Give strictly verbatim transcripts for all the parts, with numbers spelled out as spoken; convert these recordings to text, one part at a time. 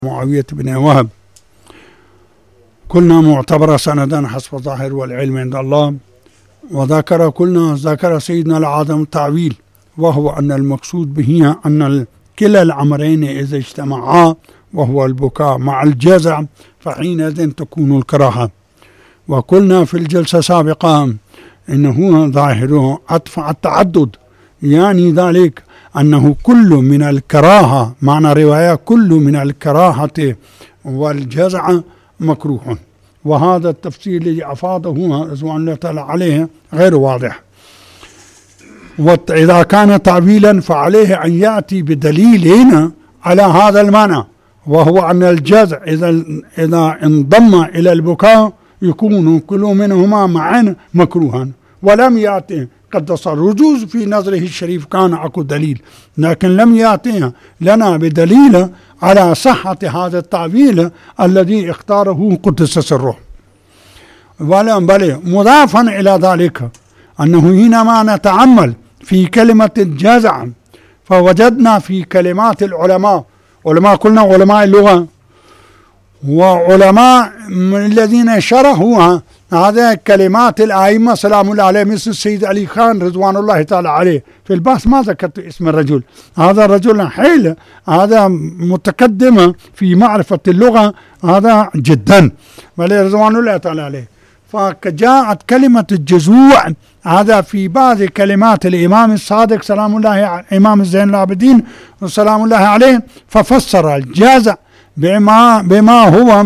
معاوية بن وهب كلنا معتبرة سندا حسب الظاهر والعلم عند الله. وذكر كلنا ذكر سيدنا العظم تعويل، وهو أن المقصود به أن كلا الأمرين إذا اجتمعا وهو البكاء مع الجزع فحينئذ تكون الكراهة. وقلنا في الجلسة السابقة إنه ظاهره عطف التعدد، يعني ذلك أنه كل من الكراهة، معنى رواية كل من الكراهة والجزع مكروه. وهذا التفسير الذي أفاضه رضوان الله تعالى عليه غير واضح. وإذا كان تعويلا فعليه أن يأتي بدليل على هذا المعنى، وهو أن الجزع إذا إذا انضم إلى البكاء يكون كل منهما معا مكروها، ولم يأتي قد صار رجوز في نظره الشريف كان أكو دليل، لكن لم يأتي لنا بدليل على صحة هذا التعويل الذي اختاره قدس سره. ولم بل مضافا إلى ذلك أنه حينما نتأمل في كلمة الجزع فوجدنا في كلمات العلماء، علماء قلنا علماء اللغة وعلماء الذين شرحوا هذا كلمات الأئمة سلام الله عليه، مثل السيد علي خان رضوان الله تعالى عليه. في البحث ما ذكرت اسم الرجل، هذا رجل حيل، هذا متقدم في معرفة اللغة هذا جدا رضوان الله تعالى عليه. فجاءت كلمة الجزوع هذا في بعض كلمات الإمام الصادق سلام الله إمام زين العابدين سلام الله عليه، ففسر الجزع بما بما هو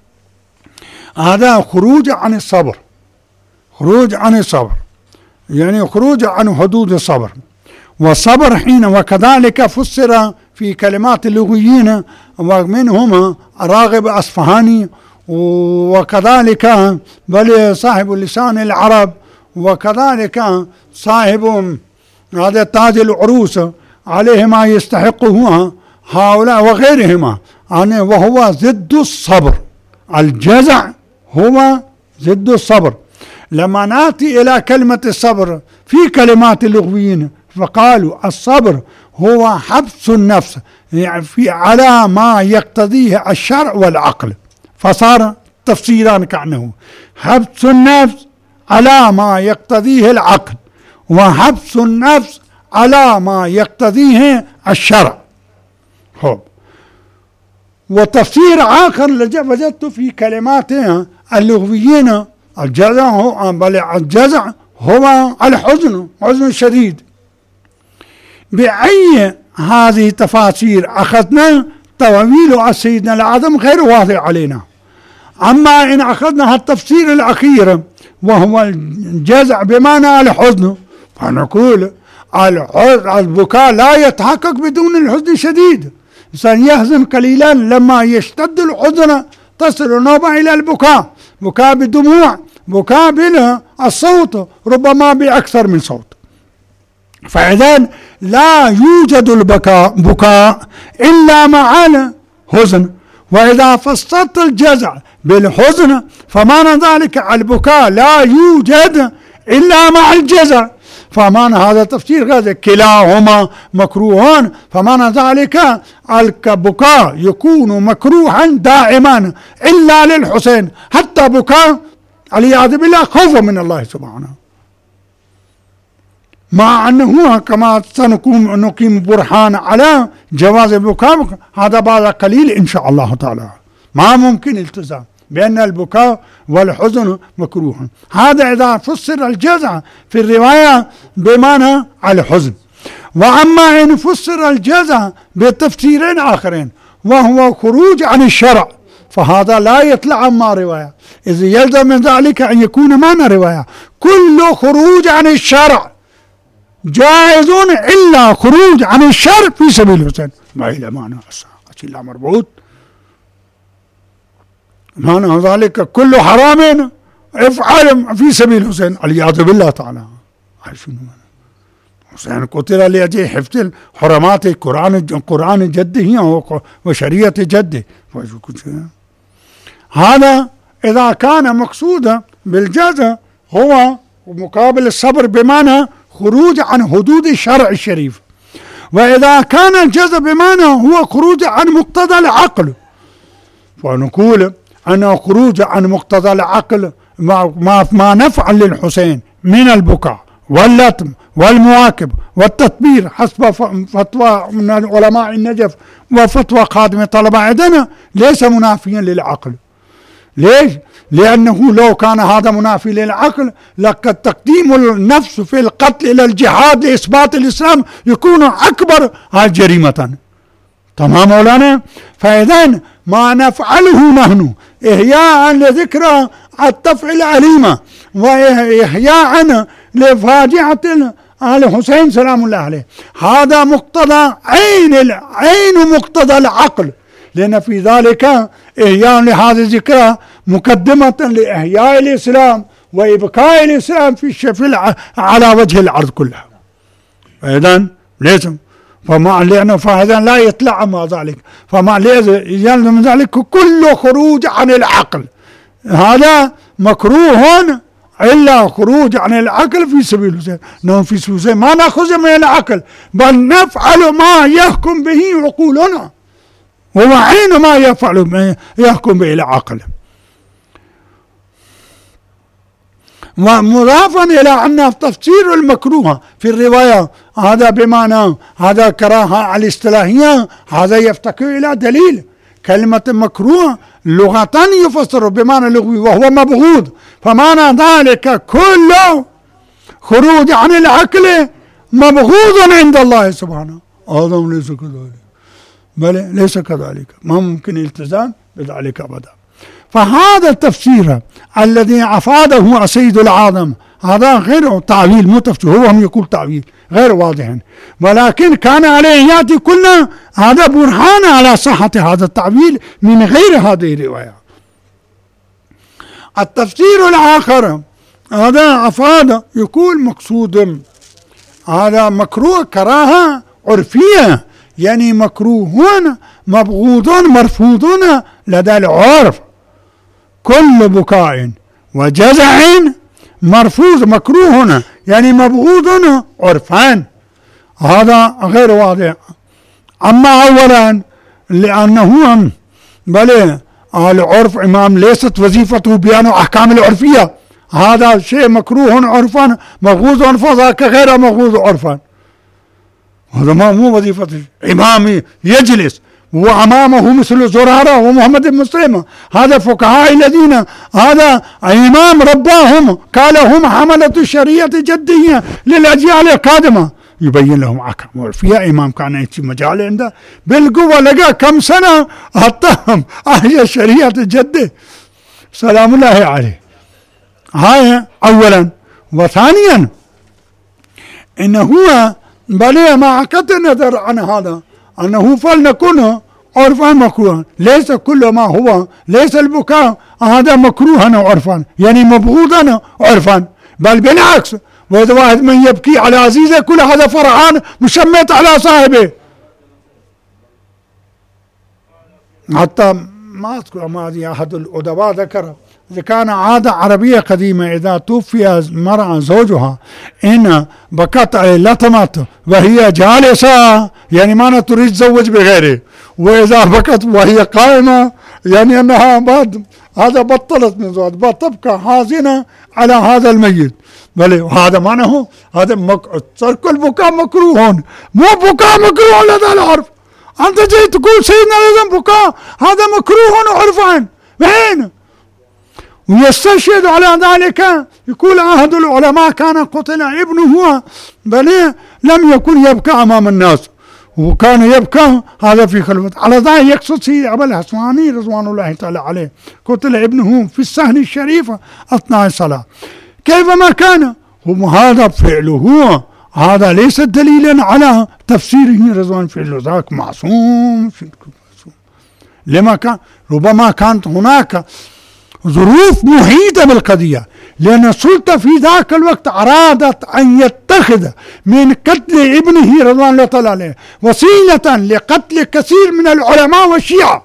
هذا خروج عن الصبر، خروج عن الصبر يعني خروج عن حدود الصبر. والصبر حين وكذلك فسر في كلمات اللغويين ومنهم راغب أصفهاني وكذلك بل صاحب لسان العرب وكذلك صاحب هذا تاج العروس عليه ما يستحقه هؤلاء وغيرهما، يعني وهو ضد الصبر. الجزع هو ضد الصبر. لما نأتي إلى كلمة الصبر في كلمات اللغويين فقالوا الصبر هو حبس النفس يعني في على ما يقتضيه الشرع والعقل، فصار تفسيران كأنه حبس النفس على ما يقتضيه العقل وحبس النفس على ما يقتضيه الشرع. خب وتفسير آخر وجدت في كلمات اللغويين الجزع هو بل الجزع هو الحزن، حزن شديد. بأي هذه التفاسير أخذنا تأويل سيدنا العظم غير واضح علينا. أما إن أخذنا التفسير الأخير وهو الجزع بمعنى الحزن فنقول البكاء لا يتحقق بدون الحزن الشديد. إنسان يحزن قليلا لما يشتد الحزن تصل نوبة إلى البكاء، بكاء بالدموع، بكاء بالصوت، ربما بأكثر من صوت. فإذن لا يوجد البكاء بكاء إلا مع الحزن. وإذا فسرت الجزع بالحزن فمعنى ذلك البكاء لا يوجد إلا مع الجزع، فمعنى هذا تفسير هذا كلاهما مكروهان، فمعنى ذلك البكاء يكون مكروها دائما إلا للحسين، حتى بكاء والعياذ بالله خوفا من الله سبحانه، مع أنه كما سنقوم نقيم برهان على جواز البكاء هذا بعد قليل إن شاء الله تعالى. ما ممكن التزام بأن البكاء والحزن مكروه. هذا إذا فسر الجزع في الرواية بمعنى الحزن. وأما إن فسر الجزع بتفسيرين آخرين وهو خروج عن الشرع فهذا لا يطلع عما رواية، إذ يلزم من ذلك أن يكون معنى رواية كل خروج عن الشرع جائز إلا خروج عن الشرع في سبيل الحسين. ما إلى معنى أصلا مربوط معنى ذلك كل حرام افعل في سبيل الحسين والعياذ بالله تعالى. حسين قتل لأجل حفظ حرمات القرآن قرآن جده وشريعة جده. هذا إذا كان مقصودا بالجزع هو مقابل الصبر بمعنى خروج عن حدود الشرع الشريف. وإذا كان الجزع بمعنى هو خروج عن مقتضى العقل فنقول أنه خروج عن مقتضى العقل ما, ما, ما نفعل للحسين من البكاء واللطم والمواكب والتطبير حسب فتوى من علماء النجف وفتوى خادم طلبة عندنا ليس منافيا للعقل. ليش؟ لأنه لو كان هذا منافي للعقل لقد تقديم النفس في القتل إلى الجهاد لإثبات الإسلام يكون أكبر جريمة. تمام مولانا؟ فإذن ما نفعله نحن إحياء لذكرى الطفع الأليمة وإحياء لفاجعة الحسين سلام الله عليه، هذا مقتضى عين عين مقتضى العقل، لأن في ذلك إحياء لهذه الذكرى مقدمة لإحياء الإسلام وإبقاء الإسلام في الشفل على وجه الأرض كلها. فإذن لازم فما لأنه فهذا لا يطلع ما ذلك، فما يلزم من ذلك كل خروج عن العقل، هذا مكروه إلا خروج عن العقل في سبيل الحسين. نحن في سبيل الحسين ما نأخذ من العقل بل نفعل ما يحكم به عقولنا وعين ما يفعل ما يحكم به العقل. ومضافا إلى أن تفسير المكروه في الرواية هذا بمعنى هذا كراهة الاصطلاحية، هذا يفتقر إلى دليل. كلمة مكروه لغة يفسر بمعنى لغوي وهو مبغوض، فمعنى ذلك كل خروج عن العقل مبغوض عند الله سبحانه. هذا ليس كذلك، بل ليس كذلك، ما ممكن الالتزام بذلك أبدا. فهذا التفسير الذي أفاده السيد العظم هذا غير تعويل، مو تفسير، هو هم يقول تعويل غير واضح، ولكن كان عليه يأتي كلنا هذا برهان على صحة هذا التعويل من غير هذه الرواية. التفسير الآخر هذا أفاد يقول مقصود هذا مكروه كراهة عرفية، يعني مكروهون مبغوضون مرفوضون لدى العرف، كل بكاء وجزع مرفوض مكروه هنا يعني مبغوض عرفان، هذا غير واضح. أما أولا لأنه بل العرف إمام ليست وظيفته بيان أحكام العرفية، هذا شيء مكروه عرفا مبغوض عرفا، ذاك غير مبغوض عرفا، هذا ما مو وظيفته. إمامي يجلس وأمامه مثل زرارة ومحمد بن مسلم، هذا فقهاء الذين هذا إمام رباهم قال هم حملة الشريعة الجدية للأجيال القادمة، يبين لهم أحكام عرفية. إمام كان يأتي مجال عنده بالقوة، لقى كم سنة أطهم أهل الشريعة الجدة سلام الله عليه. هاي أولا. وثانيا إنه هو بل مع قطع النظر عن هذا أنه فلنكن عرفا مكروها، ليس كل ما هو ليس البكاء هذا مكروها عرفا يعني مبغوضا عرفا، بل بالعكس، وإذا واحد من يبكي على عزيزه كل هذا فرحان مشمت على صاحبه. حتى ما أذكر ما أحد الأدباء ذكر إذا كان عادة عربية قديمة إذا توفي المرأة زوجها إن بكت لطمت وهي جالسة يعني ما تريد تزوج بغيره، وإذا بكت وهي قائمة يعني أنها بعد هذا بطلت من زواج، بتبقى حزينة على هذا الميت. بل هذا معناه هذا مك... ترك البكاء مكروه، مو بكاء مكروه لدى العرف. أنت جاي تقول سيدنا لازم بكاء هذا مكروه عرفا وين؟ ويستشهد على ذلك يقول أحد العلماء كان قتل ابنه بل لم يكن يبكى أمام الناس وكان يبكى هذا في خلوة. على ذلك يقصد سيد أبا الحسواني رضوان الله تعالى عليه قتل ابنه في السهل الشريف أثناء الصلاة. كيفما كان هم هذا فعله هذا ليس دليلا على تفسيره رضوان فعله ذاك معصوم. لما كان ربما كانت هناك ظروف محيطة بالقضية، لأن السلطة في ذاك الوقت أرادت أن يتخذ من قتل ابنه رضوان الله تعالى عليه وسيلة لقتل كثير من العلماء والشيعة.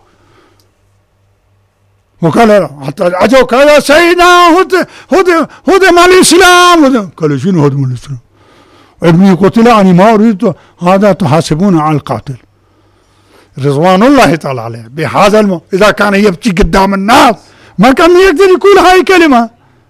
وقال حتى أجوك يا سيدنا هد هد هدم الإسلام، قال شنو هدم الإسلام؟ ابني قتل أنا ما أريد هذا تحاسبون على القاتل. رضوان الله تعالى عليه بهذا الم... إذا كان يبكي قدام الناس ما كان يقدر يقول هاي الكلمة.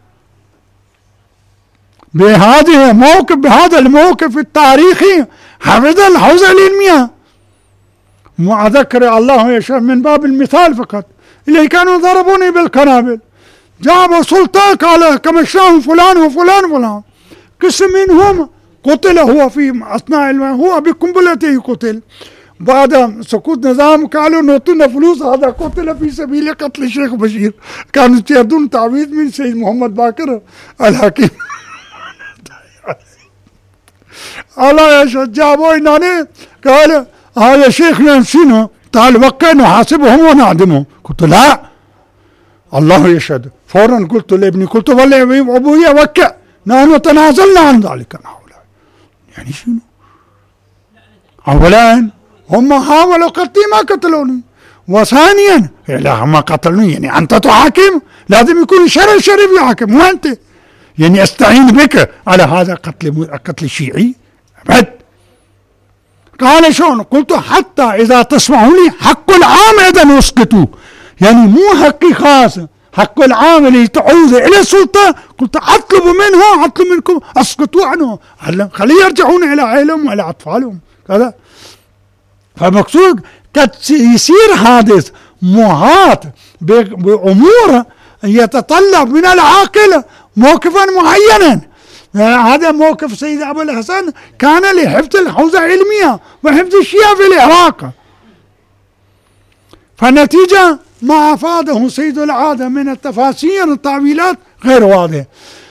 بهذه موقف بهذا الموقف التاريخي حفظ الحوزة العلمية، مع ذكر الله يشاء من باب المثال فقط. اللي كانوا ضربوني بالقنابل جابوا سلطة قال كمشاهم فلان وفلان وفلان، قسم منهم قتل هو في أثناء الماء، هو بقنبلته قتل. بعد سقوط نظام قالوا نعطينا فلوس، هذا قتل في سبيل قتل الشيخ بشير. كانوا يردون تعويض من سيد محمد باكر الحكيم. الله يشهد جابوا إناني قال هذا شيخ ينسينه تعال وقع نحاسبهم ونعدمهم. قلت لا الله يشهد. فورا قلت لابني قلت والله أبويا وقع، نحن تنازلنا عن ذلك. يعني شنو؟ أولا هم حاولوا قتلي ما قتلوني، وثانيا لا هم قتلوني يعني أنت تحاكم لازم يكون شرع شريف يحاكم مو أنت. يعني أستعين بك على هذا قتل قتل شيعي أبد. قال شلون؟ قلت حتى إذا تسمعوا لي حق العام إذا اسقطوا، يعني مو حقي خاص، حق العام اللي تعود إلى السلطة قلت أطلب منه أطلب منكم أسقطوا عنه، خليه يرجعون إلى عائلهم وإلى أطفالهم كذا. فمقصود قد يصير حادث محاط بأمور يتطلب من العاقل موقفا معينا. هذا موقف سيد أبو الحسن كان لحفظ الحوزة العلمية وحفظ الشيعة في العراق، فالنتيجة ما أفاده سيد العادة من التفاسير والتعويلات غير واضح.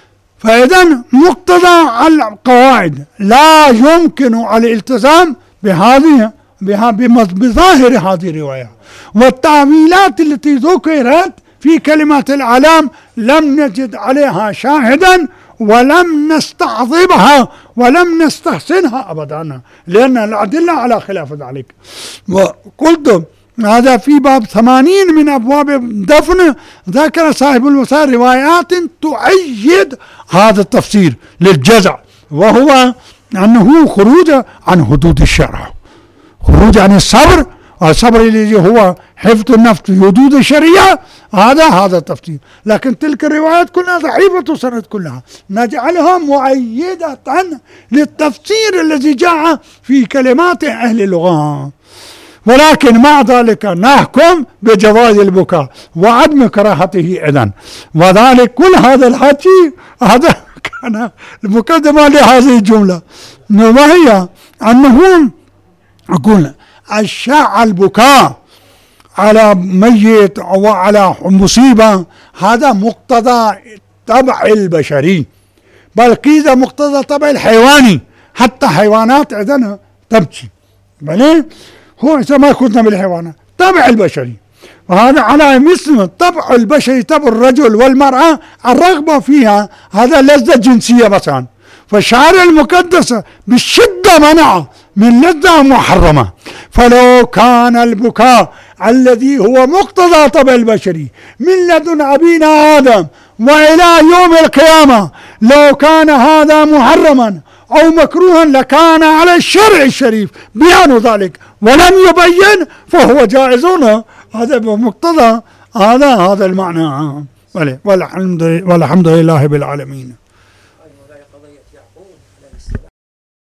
فإذا مقتضى القواعد لا يمكن الالتزام بهذه بظاهر هذه الرواية، والتعويلات التي ذكرت في كلمات العلام لم نجد عليها شاهدا ولم نستعظمها ولم نستحسنها أبدا، لأن الأدلة على خلاف ذلك. وقلت هذا في باب ثمانين من أبواب الدفن ذكر صاحب الوسائل روايات تؤيد هذا التفسير للجزع، وهو أنه خروج عن حدود الشرع، خروج عن الصبر، الصبر الذي هو حفظ النفس في حدود الشريعة، هذا هذا التفسير. لكن تلك الروايات كلها ضعيفة سند كلها، نجعلها مؤيدة للتفسير الذي جاء في كلمات أهل اللغة، ولكن مع ذلك نحكم بجواز البكاء وعدم كراهته إذن. وذلك كل هذا الحكي هذا كان المقدمة لهذه الجملة، وهي أنه أقول الشاع البكاء على ميت أو على مصيبة هذا مقتضى طبع البشري، بل قيد مقتضى طبع الحيواني، حتى حيوانات عندنا تبكي، بل هو ما كنا بالحيوانات طبع البشري. وهذا على مثل طبع البشري طبع الرجل والمرأة الرغبة فيها، هذا لذة جنسية مثلا، فالشريعة المقدسة بالشدة منع من لذة محرمة. فلو كان البكاء الذي هو مقتضى طبع البشري من لدن أبينا آدم وإلى يوم القيامة لو كان هذا محرما أو مكروها لكان على الشرع الشريف بيان ذلك، ولم يبين فهو جائز. هذا بمقتضى هذا هذا المعنى. والحمد والحمد لله بالعالمين.